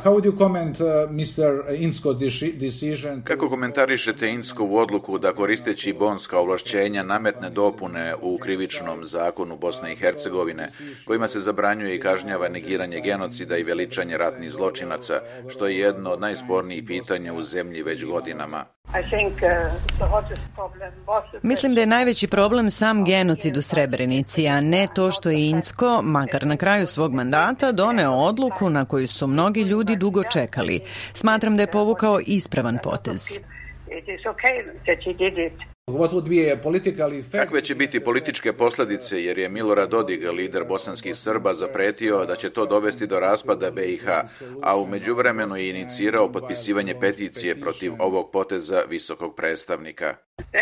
Kako komentarišete Inskovu odluku da koristeći bonska ovlašćenja nametne dopune u krivičnom zakonu Bosne i Hercegovine, kojima se zabranjuje i kažnjava negiranje genocida i veličanje ratnih zločinaca, što je jedno od najspornijih pitanja u zemlji već godinama? Mislim da je najveći problem sam genocid u Srebrenici, a ne to što je Incko, makar na kraju svog mandata, doneo odluku na koju su mnogi ljudi dugo čekali. Smatram da je povukao ispravan potez. Kakve će biti političke posljedice, jer je Milorad Dodik, lider bosanskih Srba, zapretio da će to dovesti do raspada BiH, a u međuvremenu je inicirao potpisivanje peticije protiv ovog poteza visokog predstavnika.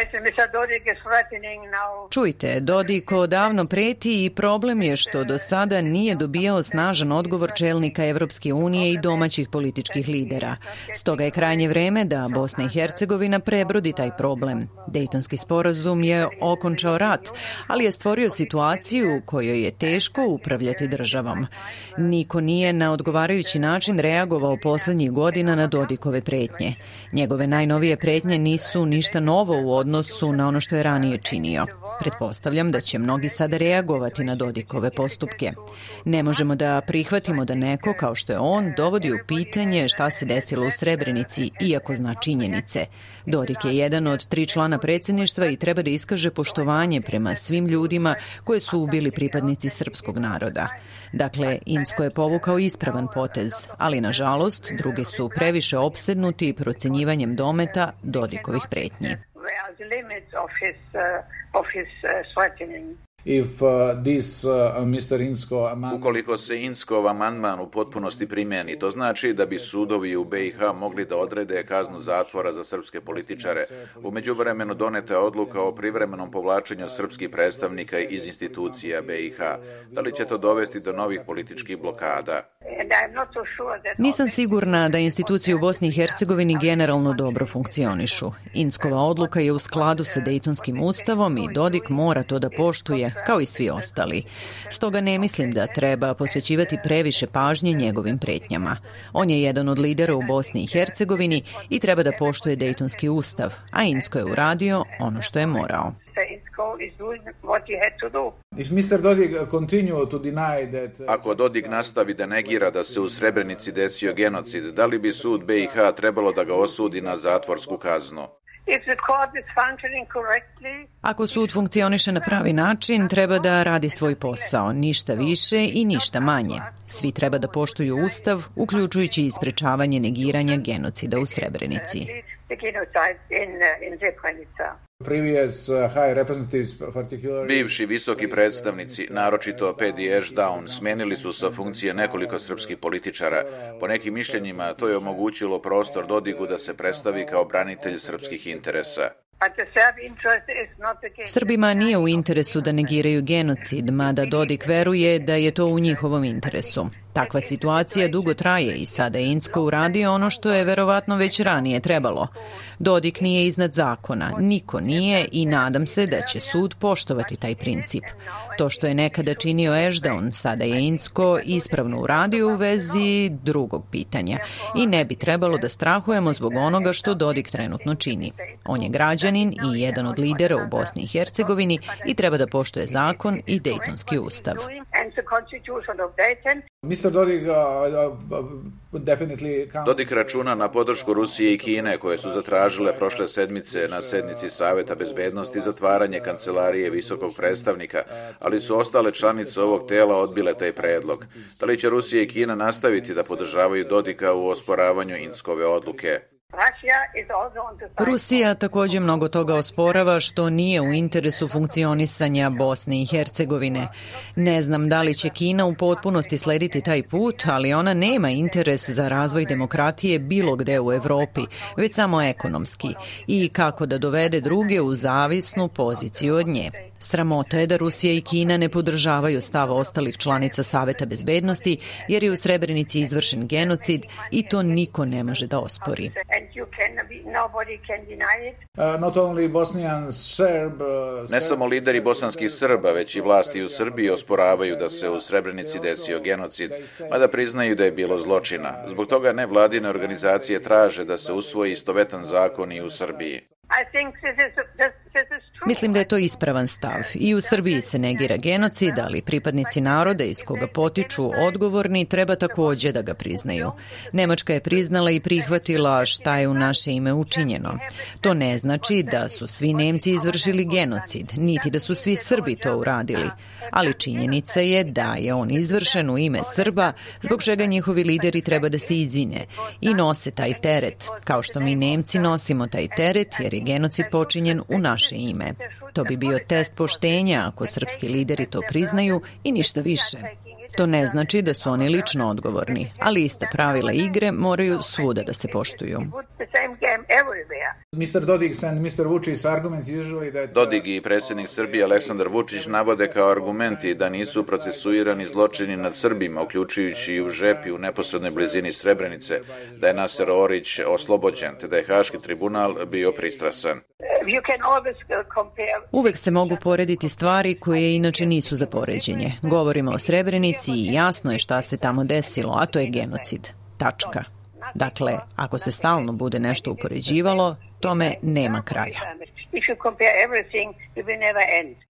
Čujte, Dodik odavno preti i problem je što do sada nije dobijao snažan odgovor čelnika Evropske unije i domaćih političkih lidera. Stoga je krajnje vreme da Bosna i Hercegovina prebrodi taj problem. Dejtonski sporazum je okončao rat, ali je stvorio situaciju u kojoj je teško upravljati državom. Niko nije na odgovarajući način reagovao poslednjih godina na Dodikove pretnje. Njegove najnovije pretnje nisu ništa novo u odnosu na ono što je ranije činio. Pretpostavljam da će mnogi sada reagovati na Dodikove postupke. Ne možemo da prihvatimo da neko, kao što je on, dovodi u pitanje šta se desilo u Srebrenici, iako zna činjenice. Dodik je jedan od 3 člana predsjedništva i treba da iskaže poštovanje prema svim ljudima koje su ubili pripadnici srpskog naroda. Dakle, Incko je povukao ispravan potez, ali nažalost drugi su previše opsednuti procenjivanjem dometa Dodikovih pretnji. Ukoliko se Inskov amandman u potpunosti primjeni, to znači da bi sudovi u BiH mogli da odrede kaznu zatvora za srpske političare. U međuvremenu doneta je odluka o privremenom povlačenju srpskih predstavnika iz institucija BiH. Da li će to dovesti do novih političkih blokada? Nisam sigurna da institucije u Bosni i Hercegovini generalno dobro funkcionišu. Inskova odluka je u skladu sa Dejtonskim ustavom i Dodik mora to da poštuje, kao i svi ostali. Stoga ne mislim da treba posvećivati previše pažnje njegovim pretnjama. On je jedan od lidera u Bosni i Hercegovini i treba da poštuje Dejtonski ustav, a Incko je uradio ono što je morao. Ako Dodik nastavi da negira da se u Srebrenici desio genocid, da li bi sud BiH trebalo da ga osudi na zatvorsku kaznu? Ako sud funkcioniše na pravi način, treba da radi svoj posao, ništa više i ništa manje. Svi treba da poštuju ustav, uključujući i sprečavanje negiranja genocida u Srebrenici. Bivši visoki predstavnici, naročito Pedi Ešdaun, smenili su sa funkcije nekoliko srpskih političara. Po nekim mišljenjima to je omogućilo prostor Dodiku da se predstavi kao branitelj srpskih interesa. Srbima nije u interesu da negiraju genocid, mada Dodik veruje da je to u njihovom interesu. Takva situacija dugo traje i sada je Incko uradio ono što je verovatno već ranije trebalo. Dodik nije iznad zakona, niko nije i nadam se da će sud poštovati taj princip. To što je nekada činio Ešdaun, sada je Incko ispravno uradio u vezi drugog pitanja i ne bi trebalo da strahujemo zbog onoga što Dodik trenutno čini. On je građanin i jedan od lidera u Bosni i Hercegovini i treba da poštuje zakon i Dejtonski ustav. Dodik računa na podršku Rusije i Kine, koje su zatražile prošle sedmice na sednici Saveta bezbednosti zatvaranje kancelarije visokog predstavnika, ali su ostale članice ovog tela odbile taj predlog. Da li će Rusija i Kina nastaviti da podržavaju Dodika u osporavanju Inskove odluke? Rusija također mnogo toga osporava što nije u interesu funkcionisanja Bosne i Hercegovine. Ne znam da li će Kina u potpunosti slediti taj put, ali ona nema interes za razvoj demokratije bilo gde u Evropi, već samo ekonomski i kako da dovede druge u zavisnu poziciju od nje. Sramota je da Rusija i Kina ne podržavaju stav ostalih članica Saveta bezbednosti, jer je u Srebrenici izvršen genocid i to niko ne može da ospori. Ne samo lideri bosanskih Srba, već i vlasti u Srbiji osporavaju da se u Srebrenici desio genocid, mada priznaju da je bilo zločina. Zbog toga nevladine organizacije traže da se usvoji istovetan zakon i u Srbiji. Mislim da je to ispravan stav. I u Srbiji se negira genocid, ali pripadnici naroda iz koga potiču odgovorni treba takođe da ga priznaju. Nemačka je priznala i prihvatila šta je u naše ime učinjeno. To ne znači da su svi Nemci izvršili genocid, niti da su svi Srbi to uradili. Ali činjenica je da je on izvršen u ime Srba, zbog čega njihovi lideri treba da se izvine i nose taj teret, kao što mi Nemci nosimo taj teret jer je genocid počinjen u naše ime. To bi bio test poštenja ako srpski lideri to priznaju i ništa više. To ne znači da su oni lično odgovorni, ali ista pravila igre moraju svuda da se poštuju. Dodik i predsjednik Srbije Aleksandar Vučić navode kao argumenti da nisu procesuirani zločini nad Srbima, uključujući i u Žepi u neposrednoj blizini Srebrenice, da je Naser Orić oslobođen, te da je Haški tribunal bio pristrasan. Uvek se mogu porediti stvari koje inače nisu za poređenje. Govorimo o Srebrenici i jasno je šta se tamo desilo, a to je genocid. Tačka. Dakle, ako se stalno bude nešto upoređivalo, tome nema kraja.